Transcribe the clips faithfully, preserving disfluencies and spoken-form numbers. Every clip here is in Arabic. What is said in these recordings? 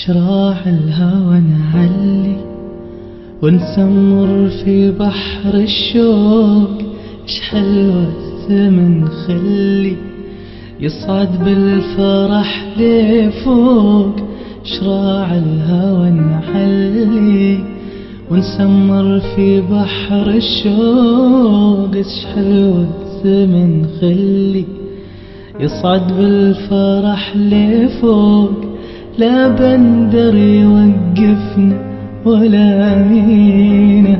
شراع الهوى نعلي ونسمر في بحر الشوق، اش حلوة الزمن خلي يصعد بالفرح لفوق. شراع الهوى نعلي ونسمر في بحر الشوق، اش حلوة الزمن خلي يصعد بالفرح لفوق. لا بندر يوقفنا ولا مينا،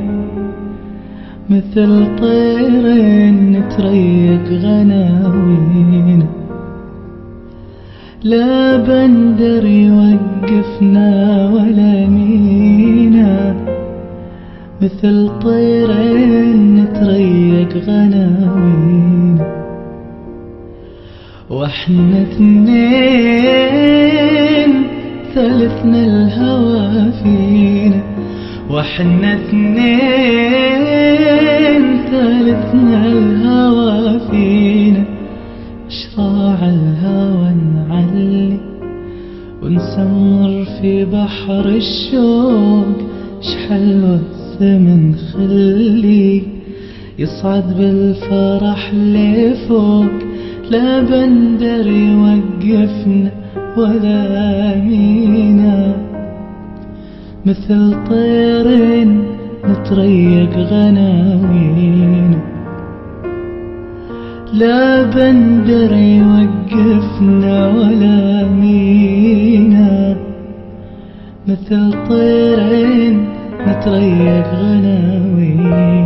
مثل طير نتريق غناوينا. لا بندر يوقفنا ولا مينا، مثل طير نتريق غناوينا. واحنا اثنين ثالثنا الهوى فينا، واحنا اثنين ثالثنا الهوى فينا. شراع الهوى نعلي ونسمر في بحر الشوق، اش حلوة الزمن خلي يصعد بالفرح لفوق. لا بندر يوقفنا ولا مينا، مثل طير نتريق غناوينا. لا بندر يوقفنا ولا مينا، مثل طير نتريق غناوينا.